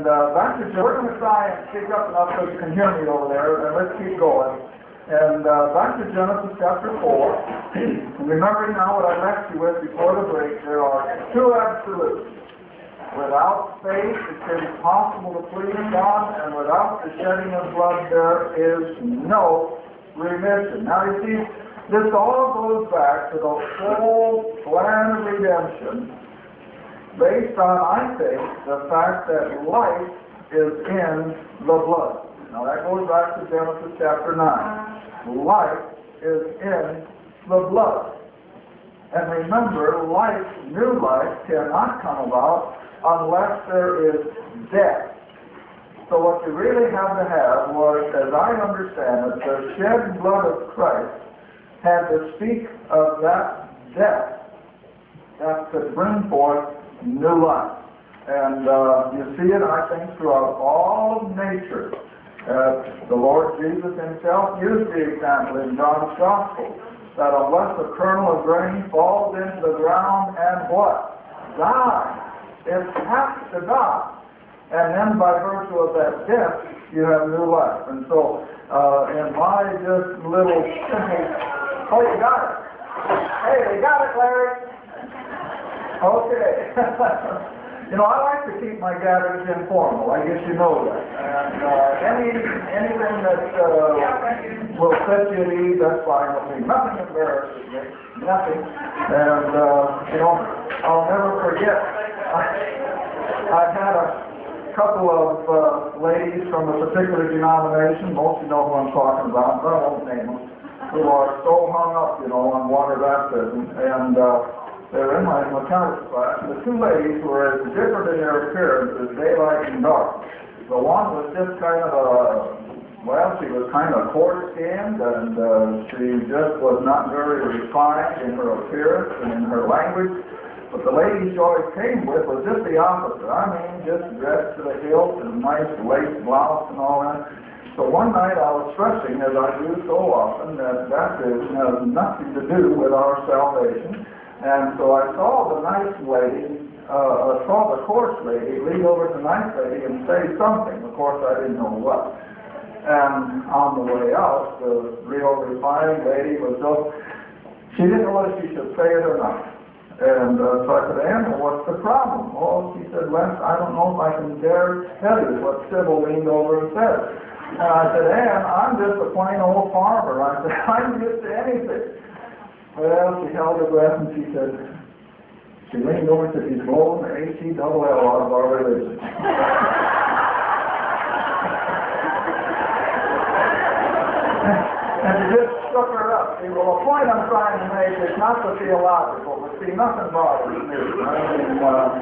back to we're going to try and speak up enough so you can hear me over there, and let's keep going. And back to Genesis chapter 4. And remembering now what I left you with before the break, there are two absolutes. Without faith, it's impossible to please God, and without the shedding of blood, there is no remission. Now you see, this all goes back to the whole plan of redemption, based on, I think, the fact that life is in the blood. Now that goes back to Genesis chapter 9. Life is in the blood. And remember, life, new life, cannot come about unless there is death. So what you really have to have was, as I understand it, the shed blood of Christ had to speak of that death that could bring forth new life. And you see it, I think, throughout all of nature. The Lord Jesus himself used the example in John's Gospel, that unless a kernel of grain falls into the ground and what? Dies. It has to die. And then by virtue of that death, you have new life. And so, in my just little simple... Oh, you got it. Hey, they got it, Larry. Okay. You know, I like to keep my gatherings informal. I guess you know that. And anything that will set you at ease, that's fine with me. Nothing embarrasses me. Nothing. And, you know, I'll never forget. I've had a couple of ladies from a particular denomination, most of you know who I'm talking about, but I won't name them, who are so hung up, you know, on water baptism, and they're in my mechanics class, and the two ladies were as different in their appearance as daylight and dark. The one was just kind of she was kind of coarse-skinned, and she just was not very refined in her appearance and in her language. But the lady she always came with was just the opposite. I mean, just dressed to the hilt and nice lace blouse and all that. So one night I was stressing, as I do so often, that baptism has nothing to do with our salvation. And so I saw the nice lady, saw the coarse lady lean over to the nice lady and say something. Of course, I didn't know what. And on the way out, the real refined lady was she didn't know whether she should say it or not. And so I said, Ann, what's the problem? Oh, she said, Les, I don't know if I can dare tell you what Sybil leaned over and said. And I said, Ann, I'm just a plain old farmer. I said, I'm used to anything. Well, she held her breath and she said, she leaned over and said, he's blowing the H-E-double-L out of our religion. And she just shook her up. See, well, the point I'm trying to make is not the theological, but see, nothing bothers me. I mean,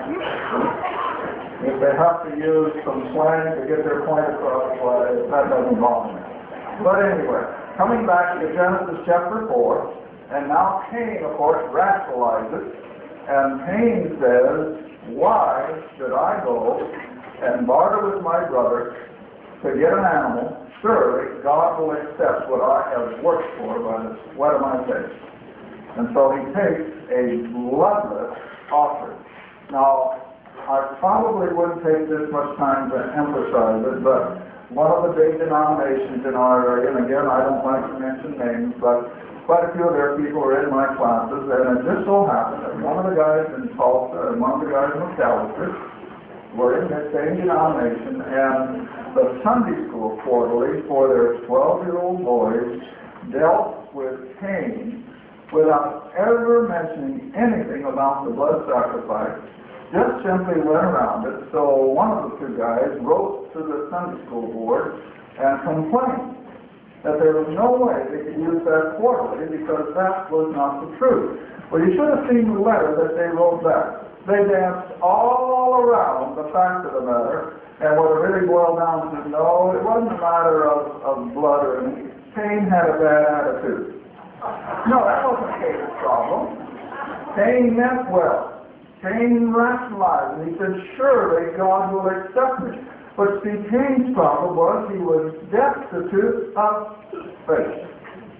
if they have to use some slang to get their point across, well, that doesn't bother me. But anyway, coming back to Genesis chapter 4, and now Cain, of course, rationalizes, and Cain says, why should I go and barter with my brother to get an animal? Surely God will accept what I have worked for by the sweat of my face. And so he takes a bloodless offering. Now, I probably wouldn't take this much time to emphasize it, but one of the big denominations in our area, and again, I don't like to mention names, but quite a few of their people are in my classes, and it just so happened that one of the guys in Tulsa and one of the guys in McAllister were in the same denomination, and the Sunday school quarterly for their 12-year-old boys dealt with Cain without ever mentioning anything about the blood sacrifice, just simply went around it. So one of the two guys wrote to the Sunday school board and complained that there was no way they could use that quarterly because that was not the truth. Well, you should have seen the letter that they wrote back. They danced all around the fact of the matter, and what it really boiled down to, no, it wasn't a matter of blood or anything. Cain had a bad attitude. No, that wasn't Cain's problem. Cain meant well. Cain rationalized, and he said, surely God will accept me. But see, Cain's problem was he was destitute of faith.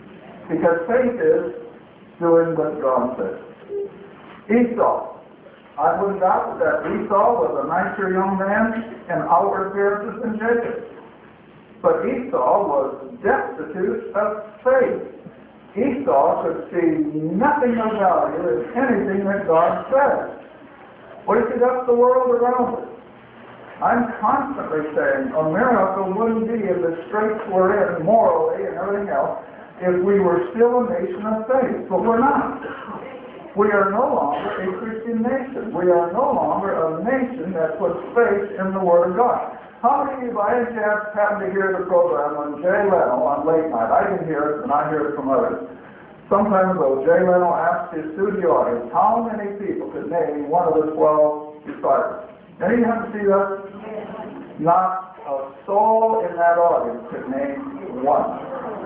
Because faith is doing what God says. Esau I wouldn't doubt that Esau was a nicer young man in outward appearances than Jacob. But Esau was destitute of faith. Esau could see nothing of value in anything that God said. What if he left the world around us? I'm constantly saying America wouldn't be in the straits we're in morally and everything else if we were still a nation of faith. But we're not. We are no longer a Christian nation. We are no longer a nation that puts faith in the Word of God. How many of you by any chance happen to hear the program on Jay Leno on late night? I can hear it, and I hear it from others. Some time ago, Jay Leno asked his studio audience how many people could name one of the 12 disciples. Any of you have to see that? Not a soul in that audience could name one.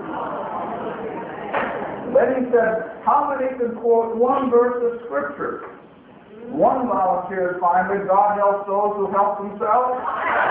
Then he said, how many can quote one verse of Scripture? One volunteered finally, God helps those who help themselves.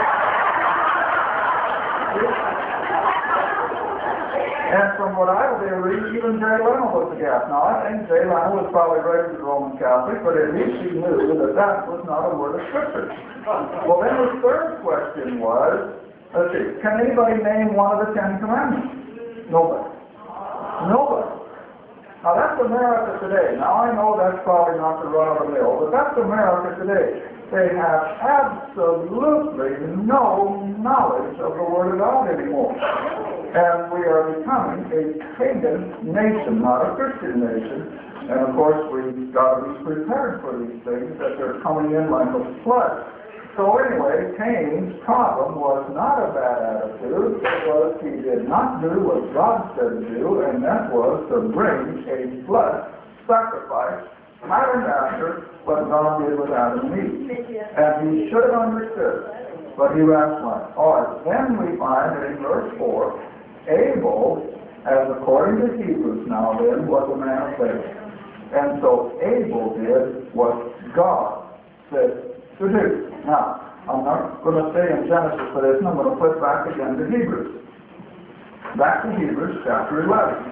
And from what I was able to read, even Jay Leno was aghast. Now, I think Jay Leno was probably raised as a Roman Catholic, but at least he knew that that was not a word of Scripture. Well, then his third question was, let's see, can anybody name one of the 10 Commandments? Nobody. Nobody. Now, that's America today. Now, I know that's probably not the run-of-the-mill, but that's America today. They have absolutely no knowledge of the Word of God anymore. And we are becoming a pagan nation, not a Christian nation. And, of course, we've got to be prepared for these things, that they're coming in like a flood. So anyway, Cain's problem was not a bad attitude. It was he did not do what God said to do, and that was to bring a blood sacrifice, patterned after what God did with Adam and Eve. And he should have understood, but he rationalized. All right, then we find in verse 4, Abel, as according to Hebrews now then, was a man of faith. And so Abel did what God said to do. Now, I'm not going to stay in Genesis for this, and I'm going to flip back again to Hebrews. Back to Hebrews chapter 11.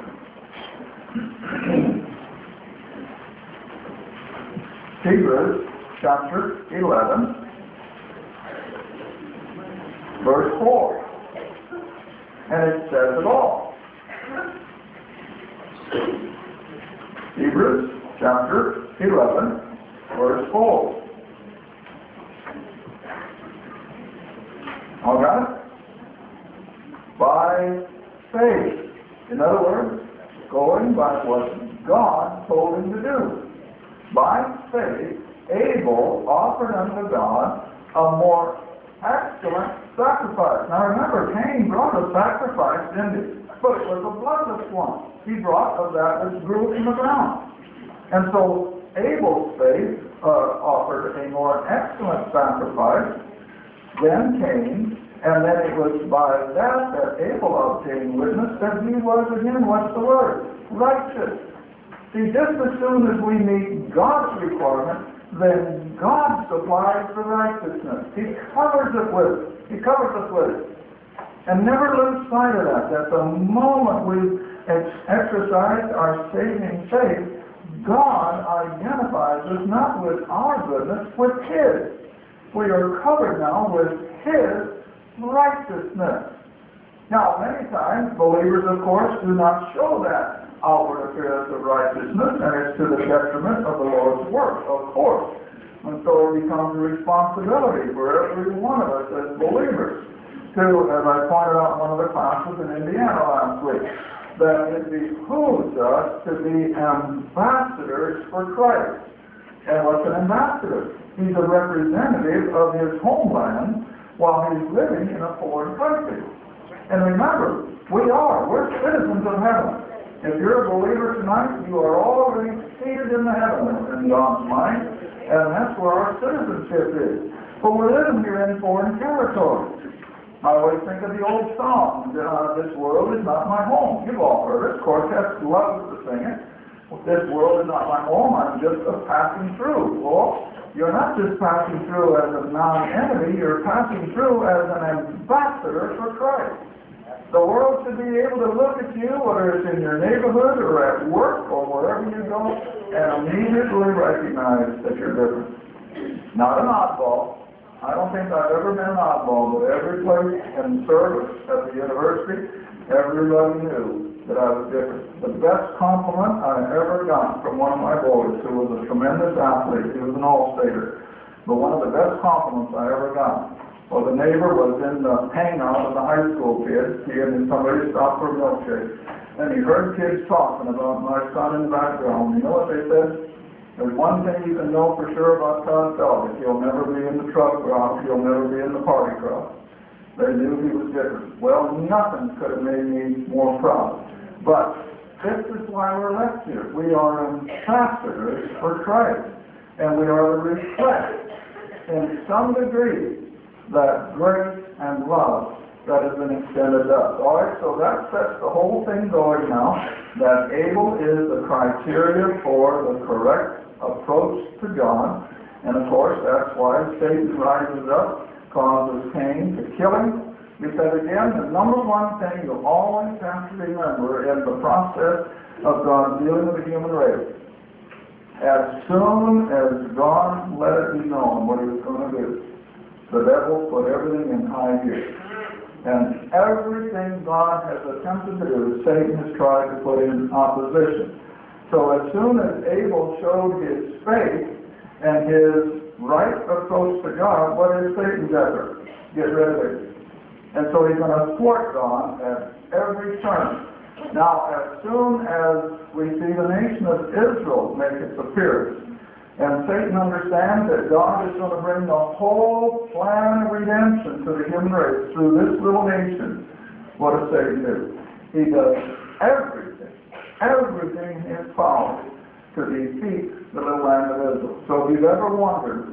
Hebrews chapter 11, verse 4. And it says it all. Hebrews chapter 11, verse 4. All got it? By faith. In other words, going by what God told him to do. By faith, Abel offered unto God a more excellent sacrifice. Now remember, Cain brought a sacrifice, didn't he? But it was a bloodless one. He brought of that which grew in the ground. And so Abel's faith offered a more excellent sacrifice than Cain, and then it was by that Abel obtained witness that he was, again, what's the word? Righteous. See, just as soon as we meet God's requirement, then God supplies the righteousness. He covers it with it. He covers us with it. And never lose sight of that. That the moment we exercise our saving faith, God identifies us not with our goodness, with His. We are covered now with His righteousness. Now, many times, believers, of course, do not show that outward appearance of righteousness, and it's to the detriment of the Lord's work, of course. And so it becomes a responsibility for every one of us as believers to, as I pointed out in one of the classes in Indiana last week, that it behooves us to be ambassadors for Christ. And what's an ambassador? He's a representative of his homeland while he's living in a foreign country. And remember, we're citizens of heaven. If you're a believer tonight, you are already seated in the heavens in God's mind, and that's where our citizenship is. But we're living here in foreign territory. I always think of the old song, this world is not my home. You've all heard it. Quartet loves to sing it. This world is not my home, I'm just a passing through. Well, you're not just passing through as a non-enemy, you're passing through as an ambassador for Christ. The world should be able to look at you, whether it's in your neighborhood or at work or wherever you go, and immediately recognize that you're different. Not an oddball. I don't think I've ever been an oddball, but every place in service at the university, everybody knew that I was different. The best compliment I ever got from one of my boys, who was a tremendous athlete, he was an all-stater, but one of the best compliments I ever got was a neighbor was in the hangout of the high school kids. He and somebody stopped for a milkshake, and he heard kids talking about my son in the background. You know what they said? There's one thing you can know for sure about Todd Feldick. He'll never be in the truck crowd. He'll never be in the party crowd. They knew he was different. Well, nothing could have made me more proud. But this is why we're left here. We are ambassadors for Christ. And we are to reflect, in some degree, that grace and love that has been extended to us. All right, so that sets the whole thing going now, that Abel is the criteria for the correct approach to God. And of course, that's why Satan rises up, causes Cain to kill him. Because again, the number one thing you always have to remember in the process of God dealing with the human race, as soon as God let it be known what he was going to do, the devil put everything in high gear. And everything God has attempted to do, Satan has tried to put in opposition. So as soon as Abel showed his faith and his right approach to God, what is Satan's effort? Get rid of it. And so he's going to thwart God at every turn. Now, as soon as we see the nation of Israel make its appearance, and Satan understands that God is going to bring the whole plan of redemption to the human race through this little nation, what does Satan do? He does everything in his power to defeat the little land of Israel. So if you've ever wondered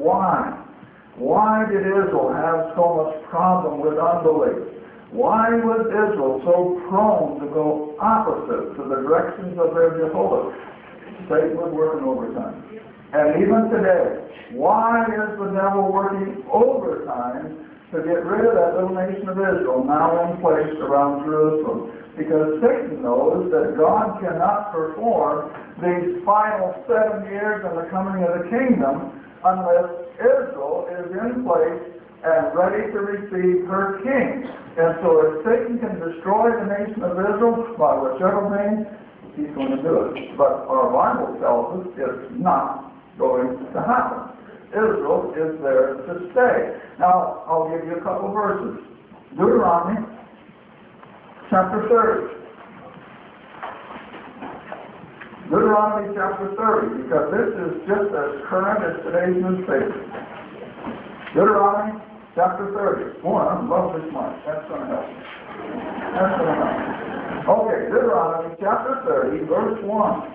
why did Israel have so much problem with unbelief? Why was Israel so prone to go opposite to the directions of their Jehovah? Satan was working overtime. And even today, why is the devil working overtime to get rid of that little nation of Israel now in place around Jerusalem? Because Satan knows that God cannot perform these final 7 years in the coming of the kingdom unless Israel is in place and ready to receive her king. And so if Satan can destroy the nation of Israel by whichever means, he's going to do it. But our Bible tells us it's not going to happen. Israel is there to stay. Now, I'll give you a couple verses. Deuteronomy chapter 30. Deuteronomy chapter 30, because this is just as current as today's newspaper. Deuteronomy chapter 30. Boy, I love this much. That's going to help. That's going to help. Okay, Deuteronomy chapter 30, verse 1.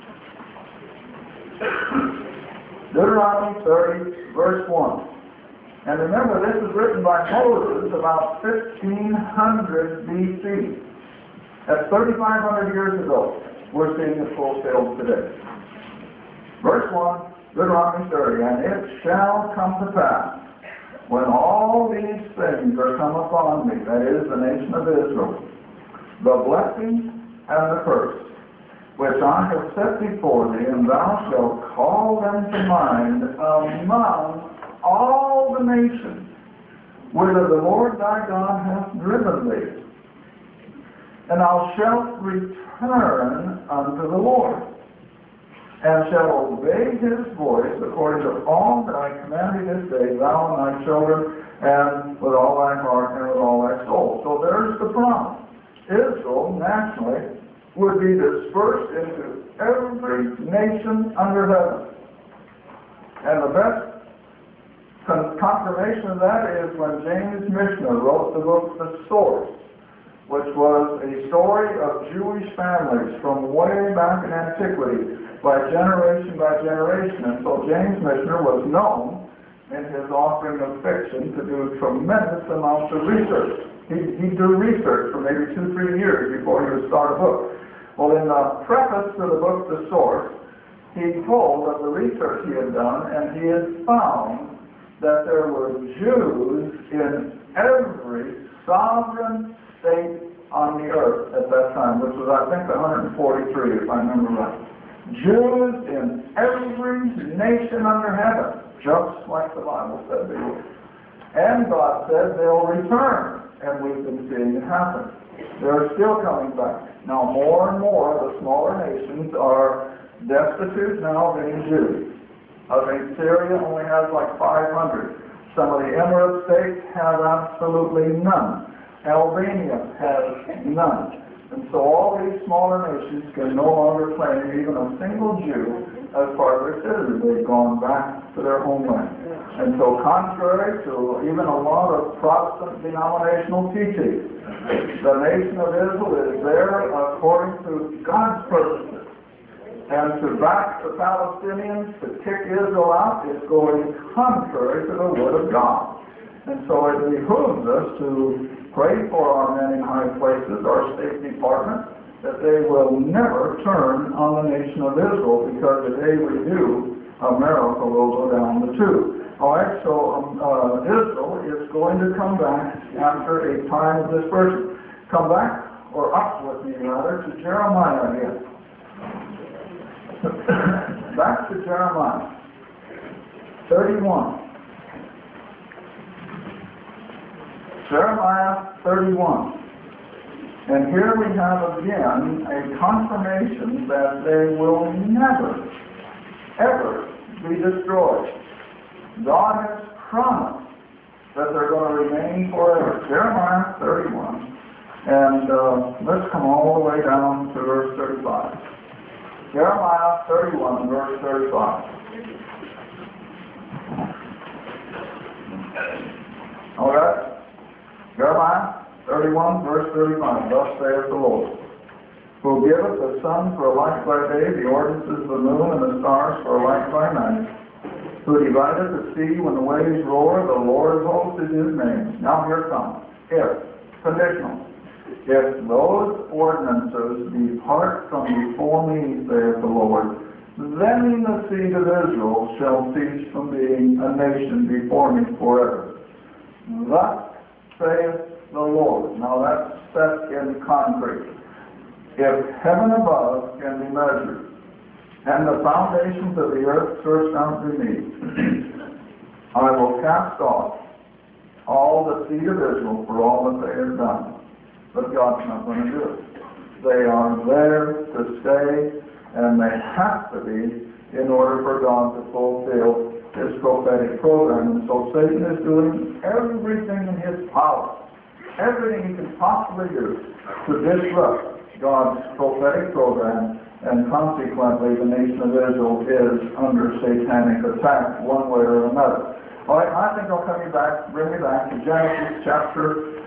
Deuteronomy 30, verse 1. And remember, this was written by Moses about 1500 BC. That's 3,500 years ago. We're seeing it fulfilled today. Verse 1, Deuteronomy 30, and it shall come to pass, when all these things are come upon me, that is, the nation of Israel, the blessing and the curse, which I have set before thee, and thou shalt call them to mind among all the nations whither the Lord thy God hath driven thee. And thou shalt return unto the Lord, and shalt obey his voice according to all that I command thee this day, thou and thy children, and with all thy heart and with all thy soul. So there's the promise. Israel, nationally, would be dispersed into every nation under heaven. And the best confirmation of that is when James Michener wrote the book The Source, which was a story of Jewish families from way back in antiquity, by generation. And so James Michener was known in his offering of fiction to do tremendous amounts of research. He'd do research for maybe 2-3 years before he would start a book. Well, in the preface to the book The Source, he told of the research he had done, and he had found that there were Jews in every sovereign state on the earth at that time, which was, I think, 143, if I remember right. Jews in every nation under heaven. just like the Bible said they would. And God said they'll return, and we've been seeing it happen. They're still coming back. Now more and more of the smaller nations are destitute now of any Jews. I think Syria only has like 500. Some of the Emirate states have absolutely none. Albania has none. And so all these smaller nations can no longer claim even a single Jew as part of their citizens. They've gone back to their homeland. And so contrary to even a lot of Protestant denominational teaching, the nation of Israel is there according to God's purposes. And to back the Palestinians, to kick Israel out, is going contrary to the Word of God. And so it behooves us to pray for our men in high places, our State Department, that they will never turn on the nation of Israel, because the day we do, America will go down the tube. All right, so Israel is going to come back after a time of dispersion. Come back, or up with me rather, to Jeremiah again. Back to Jeremiah 31. Jeremiah 31. And here we have again a confirmation that they will never, ever be destroyed. God has promised that they're going to remain forever. Jeremiah 31. And let's come all the way down to verse 35. Jeremiah 31, verse 35. All right? Jeremiah 31, verse 35. Thus saith the Lord, who giveth the sun for a light by day, the ordinances of the moon and the stars for a light by night, who divideth the sea when the waves roar, the Lord of hosts is his name. Now here comes. If, conditional. If those ordinances depart from before me, saith the Lord, then the seed of Israel shall cease from being a nation before me forever. Thus saith the Lord. Now that's set in concrete. If heaven above can be measured, and the foundations of the earth searched out beneath, I will cast off all the seed of Israel for all that they have done. But God's not going to do it. They are there to stay, and they have to be in order for God to fulfill his prophetic program. And so Satan is doing everything in his power, everything he can possibly do to disrupt God's prophetic program, and consequently the nation of Israel is under satanic attack one way or another. All right, I think I'll bring you back to Genesis chapter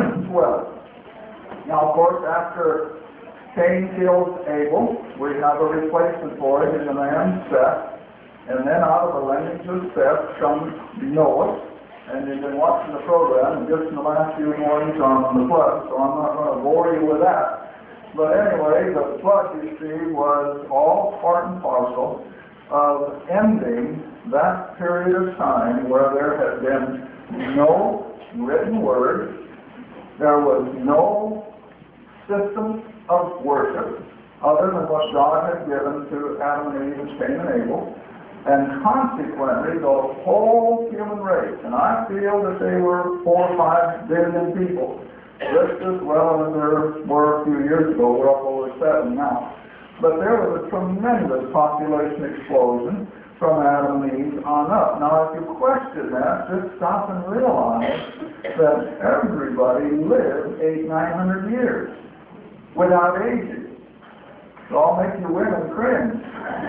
12. Now, of course, after Cain kills Abel, we have a replacement for him in the man Seth. And then out of the lineage of Seth comes Noah. And you've been watching the program just in the last few mornings on the flood, so I'm not going to bore you with that. But anyway, the flood, you see, was all part and parcel of ending that period of time where there had been no written word, there was no system of worship other than what God had given to Adam and Eve and Cain and Abel, and consequently the whole human race, and I feel that they were 4 or 5 billion people, just as well as there were a few years ago. We're up over 7 now. But there was a tremendous population explosion from Adam and Eve on up. Now, if you question that, just stop and realize that everybody lived 800-900 years without aging. So I'll make you women cringe.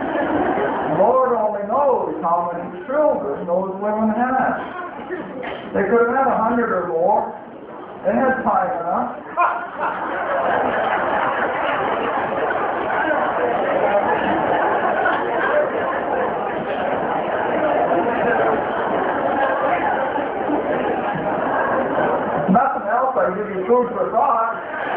The Lord only knows how many children those women had. They could have had 100 or more. They had time enough. Nothing else, I give you food for thought.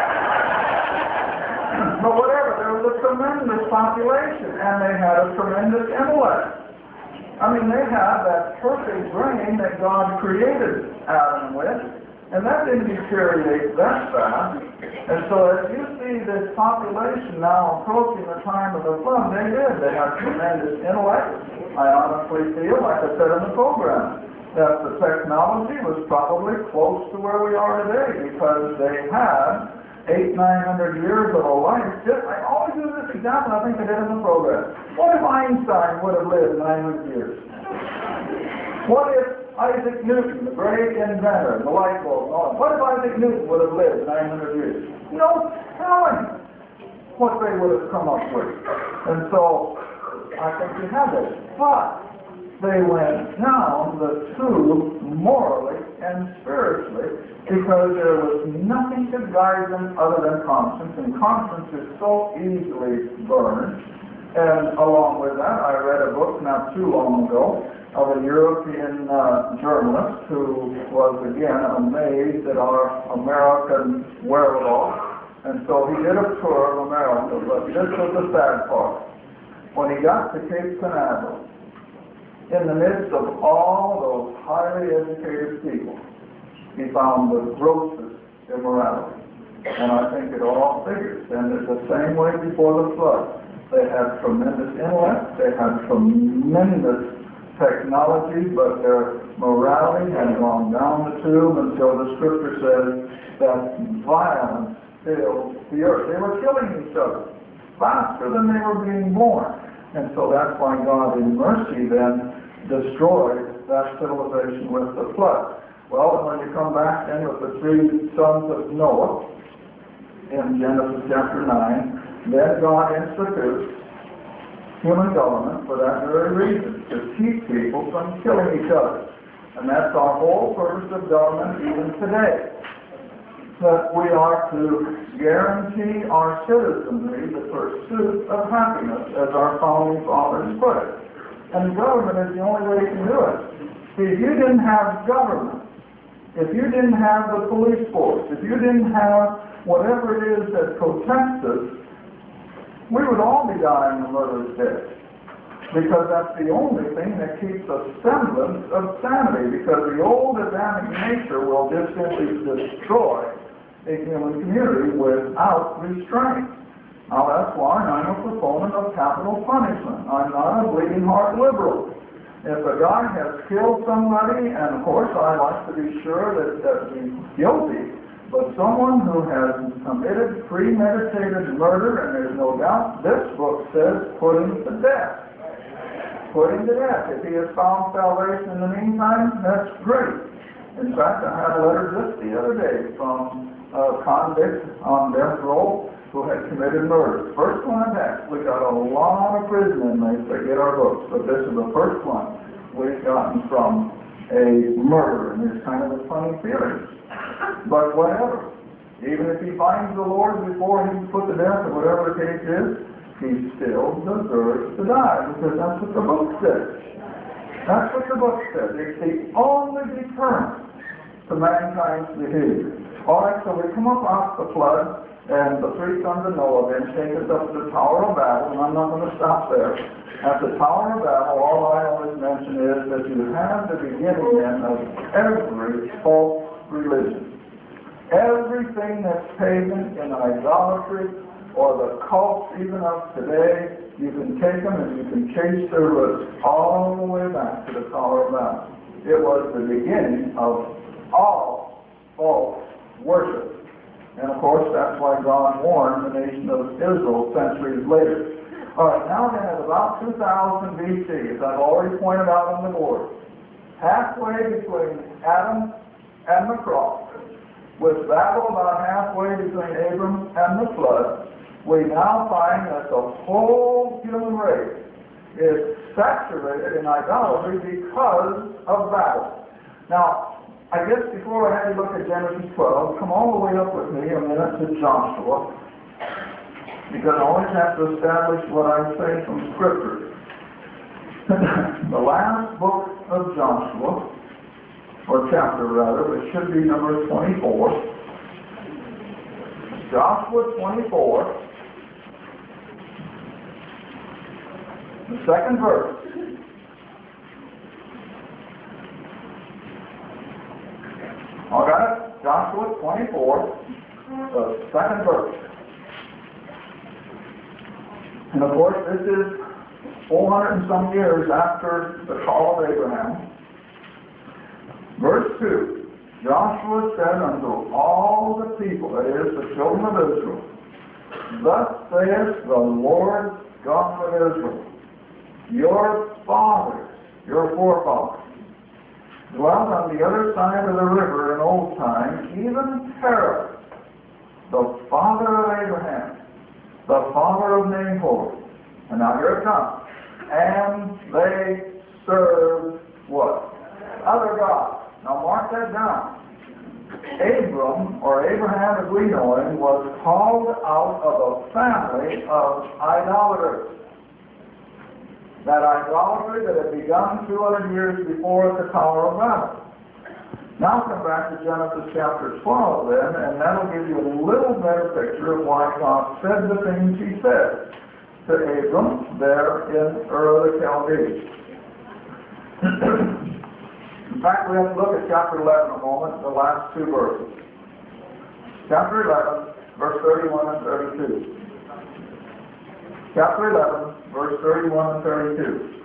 But whatever, there was a tremendous population, and they had a tremendous intellect. I mean, they had that perfect brain that God created Adam with, And that didn't deteriorate that fast. And so as you see this population now approaching the time of the flood, they did. They had tremendous intellect. I honestly feel, like I said in the program, that the technology was probably close to where we are today because they had 800-900 years of a life. I always use this example, I think I did in the program. What if Einstein would have lived 900 years? What if Isaac Newton, the great inventor, the light bulb, and all that, what if Isaac Newton would have lived 900 years? No telling what they would have come up with. And so, I think we have it. But they went down the tube morally and spiritually because there was nothing to guide them other than conscience, and conscience is so easily burned. And along with that, I read a book not too long ago of a European journalist who was again amazed at our American wherewithal. And so he did a tour of America, but this was the sad part. When he got to Cape Canaveral, in the midst of all those highly educated people, he found the grossest immorality. And I think it all figures. And it's the same way before the flood. They had tremendous intellect, they had tremendous technology, but their morality had gone down the tube until the scripture says that violence filled the earth. They were killing each other faster than they were being born. And so that's why God in mercy then destroyed that civilization with the flood. Well, when you come back then with the three sons of Noah in Genesis chapter 9, then God institutes human government for that very reason, to keep people from killing each other. And that's our whole purpose of government even today. That we are to guarantee our citizenry the pursuit of happiness, as our founding fathers put it. And government is the only way you can do it. See, if you didn't have government, if you didn't have the police force, if you didn't have whatever it is that protects us, we would all be dying a murderous death. Because that's the only thing that keeps a semblance of sanity. Because the old Adamic nature will just simply destroy a human community without restraint. Now that's why I'm a proponent of capital punishment. I'm not a bleeding heart liberal. If a guy has killed somebody, and of course I like to be sure that he's guilty, but someone who has committed premeditated murder, and there's no doubt, this book says, put him to death. Put him to death. If he has found salvation in the meantime, that's great. In fact, I had a letter just the other day from a convict on death row who had committed murder. First one back. We got a lot of prison inmates that get our books, but this is the first one we've gotten from a murderer, and there's kind of a funny feeling. But whatever. Even if he finds the Lord before he's put to death, or whatever the case is, he still deserves to die, because that's what the book says. That's what the book says. It's the only deterrent to mankind's behavior. All right, so we come up off the flood, and the three sons of Noah then take us up to the Tower of Babel, and I'm not going to stop there. At the Tower of Babel, all I always mention is that you have the beginning then of every false religion. Everything that's pagan in idolatry, or the cults even of today, you can take them and you can chase their roots all the way back to the Tower of Babel. It was the beginning of all false worship. And of course, that's why God warned the nation of Israel centuries later. All right, now then, at about 2000 BC, as I've already pointed out on the board, halfway between Adam and the cross, with Babel about halfway between Abram and the flood, we now find that the whole human race is saturated in idolatry because of Babel. Now, I guess before I have you look at Genesis 12, come all the way up with me a minute to Joshua, because I always have to establish what I say from Scripture. The last book of Joshua, or chapter rather, which should be number 24. Joshua 24, the second verse. All got it? Joshua 24, the second verse. And of course, this is 400 and some years after the call of Abraham. Verse 2, Joshua said unto all the people, that is, the children of Israel, Thus saith the Lord God of Israel, your fathers, your forefathers, dwelt on the other side of the river in old times, even Terah, the father of Abraham, the father of Nahor. And now here it comes. And they served what? Other gods. Now mark that down. Abram, or Abraham as we know him, was called out of a family of idolaters. That idolatry that had begun 200 years before at the Tower of Babel. Now come back to Genesis chapter 12 then, and that'll give you a little better picture of why God said the things he said to Abram there in Ur of the Chaldees. In fact, we have to look at chapter 11 a moment, the last two verses. Chapter 11, verse 31 and 32. Chapter 11, verse 31 and 32.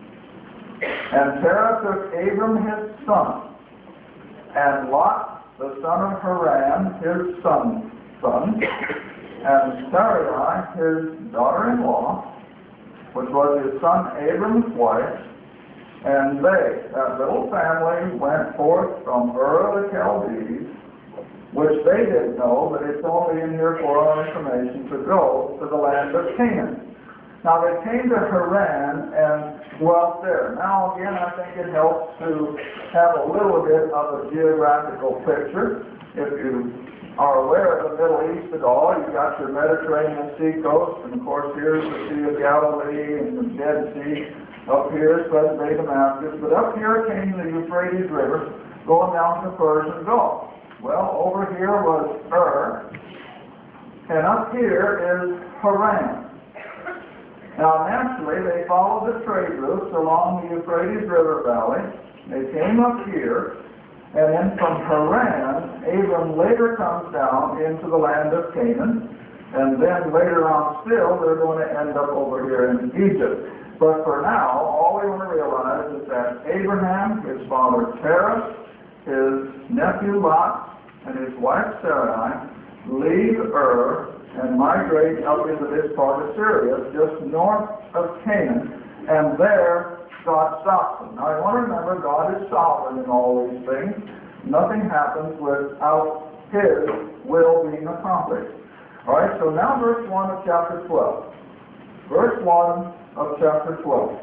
And Terah took Abram his son, and Lot, the son of Haran, his son's son, and Sarai, his daughter-in-law, which was his son Abram's wife, and they, that little family, went forth from Ur of the Chaldees, which they didn't know, but it's only in here for our information, to go to the land of Canaan. Now they came to Haran and dwelt there. Now again, I think it helps to have a little bit of a geographical picture. If you are aware of the Middle East at all, you've got your Mediterranean sea coast, and of course here's the Sea of Galilee and the Dead Sea. Up here is present day Damascus, but up here came the Euphrates River, going down to the Persian Gulf. Well, over here was Ur, and up here is Haran. Now, naturally, they followed the trade routes along the Euphrates River Valley. They came up here, and then from Haran, Abram later comes down into the land of Canaan, and then later on still, they're going to end up over here in Egypt. But for now, all we want to realize is that Abraham, his father Terah, his nephew Lot, and his wife Sarai leave Ur and migrate up into this part of Syria, just north of Canaan, and there God stops them. Now you want to remember, God is sovereign in all these things. Nothing happens without His will being accomplished. All right, so now verse 1 of chapter 12. Verse 1 of chapter 12.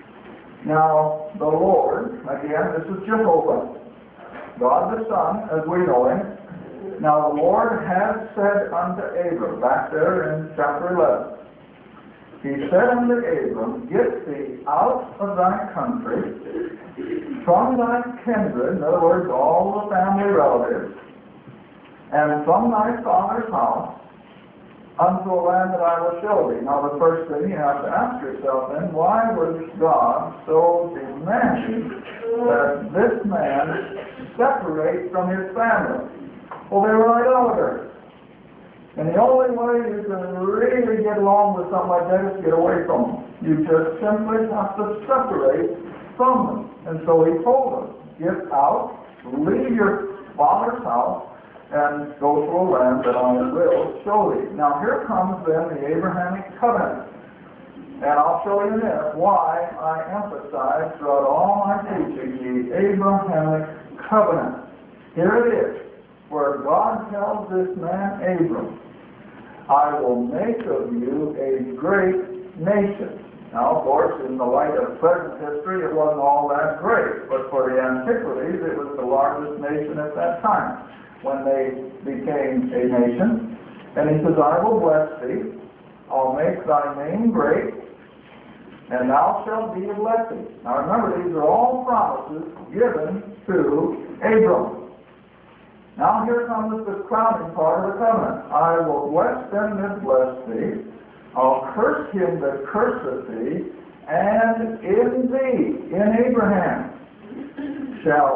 Now the Lord, again, this is Jehovah, God the Son, as we know Him. Now the Lord had said unto Abram, back there in chapter 11, He said unto Abram, Get thee out of thy country, from thy kindred, in other words, all the family relatives, and from thy father's house, unto a land that I will show thee. Now the first thing you have to ask yourself then, why was God so demanding that this man separate from his family? Well, they were idolaters. And the only way you can really get along with something like that is to get away from them. You just simply have to separate from them. And so he told them, get out, leave your father's house, and go to a land that I will show thee. Now here comes then the Abrahamic covenant. And I'll show you this, why I emphasize throughout all my teaching the Abrahamic covenant. Here it is, where God tells this man Abram, I will make of you a great nation. Now, of course, in the light of present history, it wasn't all that great, but for the antiquities, it was the largest nation at that time when they became a nation. And he says, I will bless thee, I'll make thy name great, and thou shalt be a blessing. Now remember, these are all promises given to Abram. Now here comes the crowning part of the covenant. I will bless them that bless thee, I'll curse him that curseth thee, and in thee, in Abraham, shall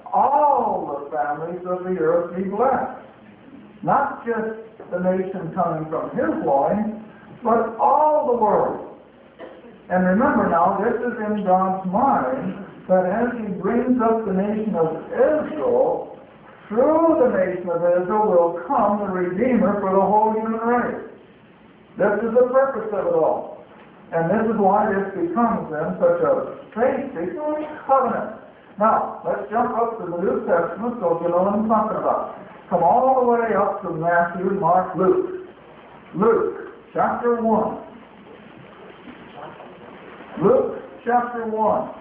all the families of the earth be blessed. Not just the nation coming from his loins, but all the world. And remember now, this is in God's mind, that as he brings up the nation of Israel, through the nation of Israel will come the Redeemer for the whole human race. This is the purpose of it all. And this is why this becomes then such a basic covenant. Now, let's jump up to the New Testament so you know what I'm talking about. Come all the way up to Matthew, Mark, Luke. Luke, chapter 1. Luke, chapter 1.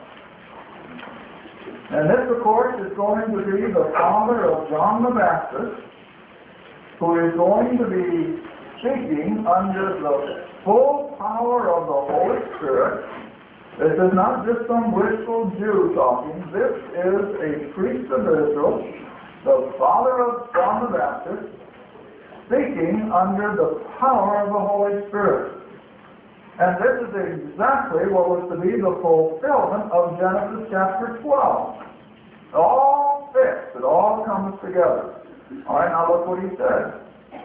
And this, of course, is going to be the father of John the Baptist, who is going to be speaking under the full power of the Holy Spirit. This is not just some wishful Jew talking. This is a priest of Israel, the father of John the Baptist, speaking under the power of the Holy Spirit. And this is exactly what was to be the fulfillment of Genesis chapter 12. It all fits. It all comes together. All right, now look what he said.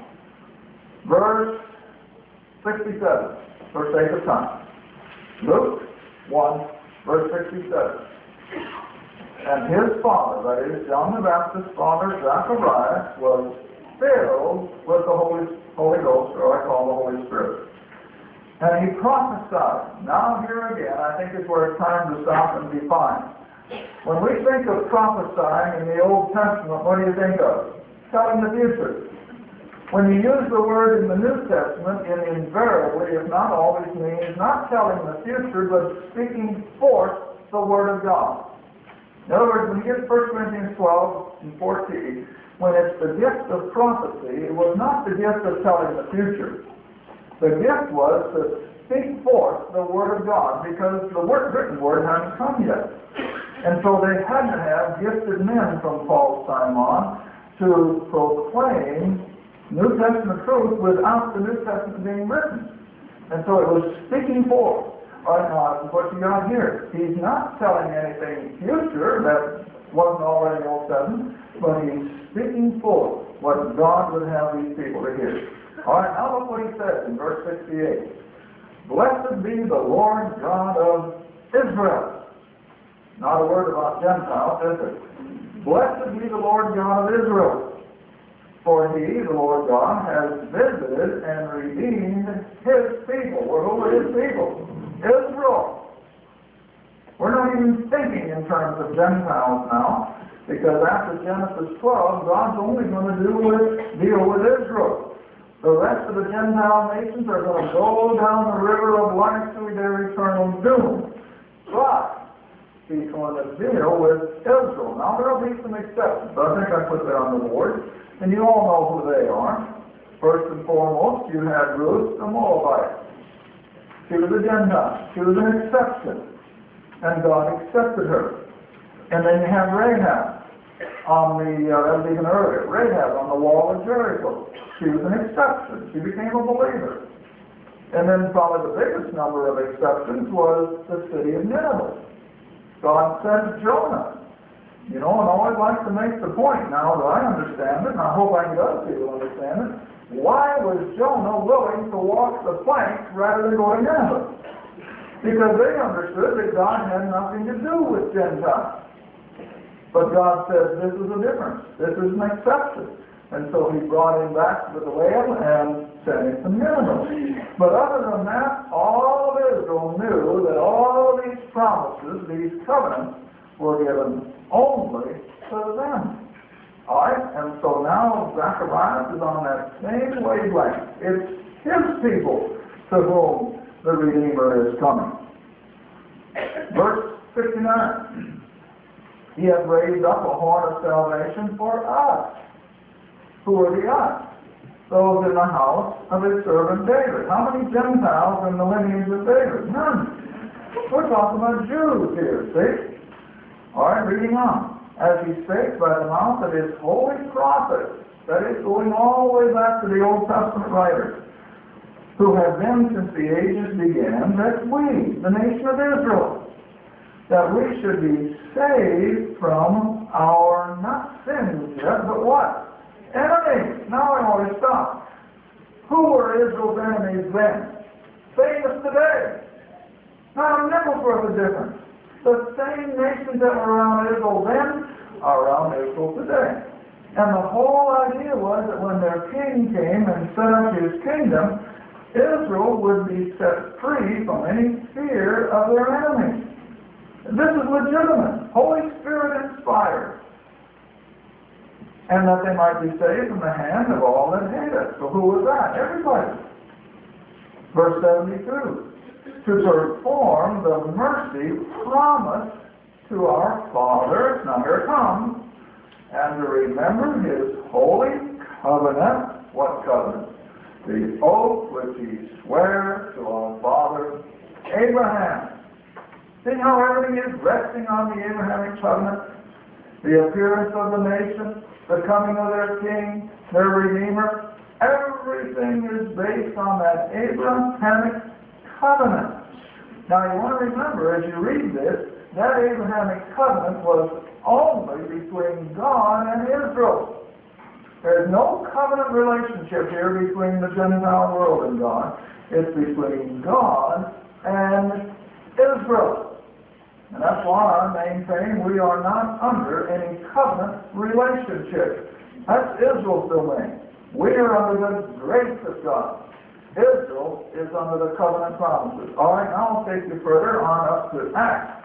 Verse 67, for sake of time. Luke 1, verse 67. And his father, that is, John the Baptist's father, Zacharias, was filled with the Holy Ghost, or I call the Holy Spirit. And he prophesied. Now here again, I think it's where it's time to stop and define. When we think of prophesying in the Old Testament, what do you think of? Telling the future. When you use the word in the New Testament, it invariably, if not always, means not telling the future, but speaking forth the Word of God. In other words, when you get 1 Corinthians 12 and 14, when it's the gift of prophecy, it was not the gift of telling the future. The gift was to speak forth the Word of God, because the written Word hadn't come yet. And so they had to have gifted men from Paul's time on to proclaim New Testament truth without the New Testament being written. And so it was speaking forth. All right, now, what you got here, he's not telling anything future that wasn't already in the Old Testament, but he's speaking forth what God would have these people to hear. All right, now look what he says in verse 68. Blessed be the Lord God of Israel. Not a word about Gentiles, is it? Blessed be the Lord God of Israel. For he, the Lord God, has visited and redeemed his people. Well, who are his people? Israel. We're not even thinking in terms of Gentiles now, because after Genesis 12, God's only going to deal with Israel. The rest of the Gentile nations are going to go down the river of life to their eternal doom. But he's going to deal with Israel. Now, there will be some exceptions. I think I put that on the board. And you all know who they are. First and foremost, you had Ruth the Moabite. She was a Gentile. She was an exception. And God accepted her. And then you have Rahab on that was even earlier. Rahab on the wall of Jericho. She was an exception. She became a believer. And then probably the biggest number of exceptions was the city of Nineveh. God sent Jonah. You know, and I always like to make the point now that I understand it, and I hope I can get other people to understand it. Why was Jonah willing to walk the plank rather than go to Nineveh? Because they understood that God had nothing to do with Gentiles. But God said, this is a difference. This is an exception. And so he brought him back to the land and sent him to Nineveh. But other than that, all of Israel knew that all of these promises, these covenants, were given only to them. All right? And so now Zacharias is on that same wavelength. It's his people to whom the Redeemer is coming. Verse 59. He hath raised up a horn of salvation for us. Who are the us? Those in the house of his servant David. How many Gentiles in the lineage of David? None. We're talking about Jews here, see? All right, reading on. As he spake by the mouth of his holy prophets, that is, going all the way back to the Old Testament writers, who have been since the ages began, that we, the nation of Israel, that we should be saved from our not sins yet, but what? Enemies. Now I want to stop. Who were Israel's enemies then? Same as today. Not a nickel's worth of difference. The same nations that were around Israel then are around Israel today. And the whole idea was that when their king came and set up his kingdom, Israel would be set free from any fear of their enemies. This is legitimate, Holy Spirit inspired. And that they might be saved from the hand of all that hate us. So who was that? Everybody. Verse 72. To perform the mercy promised to our fathers, now here it comes, and to remember his holy covenant. What covenant? The oath which he swore to our father Abraham. See how everything is resting on the Abrahamic covenant? The appearance of the nation, the coming of their king, their redeemer. Everything is based on that Abrahamic covenant. Now you want to remember, as you read this, that Abrahamic covenant was only between God and Israel. There's no covenant relationship here between the Gentile world and God. It's between God and Israel. And that's why I maintain we are not under any covenant relationship. That's Israel's domain. We are under the grace of God. Israel is under the covenant promises. All right, now I'll take you further on up to Acts.